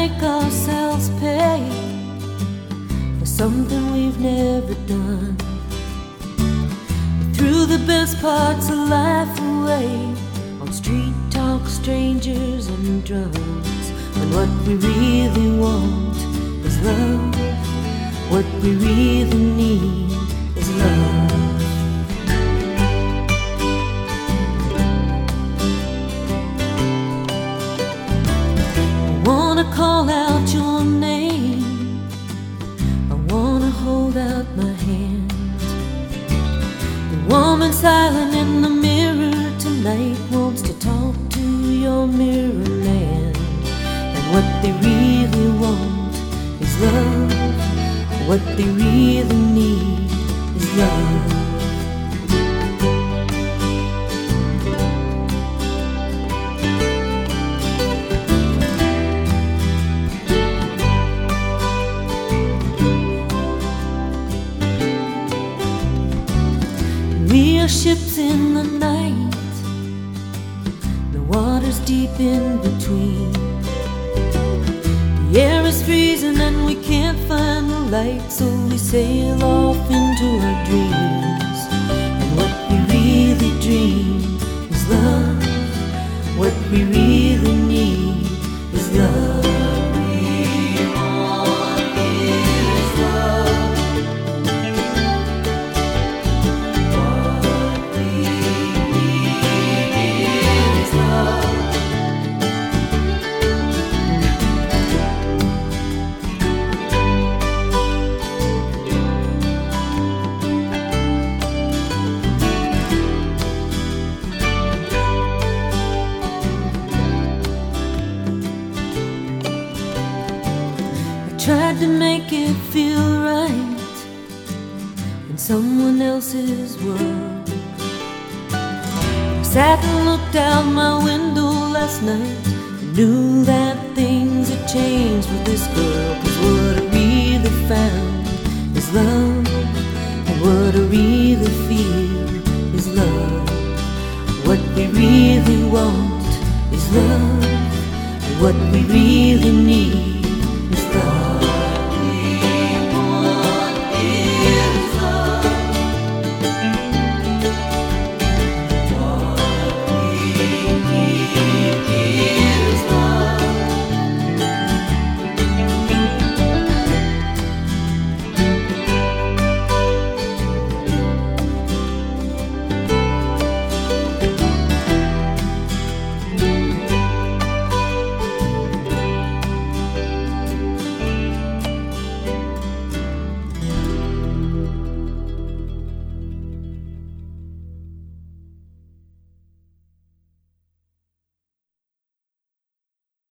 make ourselves pay for something we've never done. We threw the best parts of life away on street talk, strangers, and drums. When what we really want is love, what we really need is love. I wanna call out your name, I wanna hold out my hand. The woman silent in the mirror tonight wants to talk to your mirror man. And what they really want is love, what they really need is love. We are ships in the night, the water's deep in between. The air is freezing and we can't find the light, so we sail off into our dreams. And what we really dream is love, what we really need is love. Tried to make it feel right in someone else's world. I sat and looked out my window last night and knew that things had changed with this girl. 'Cause what I really found is love, and what I really feel is love. What we really want is love, and what we really need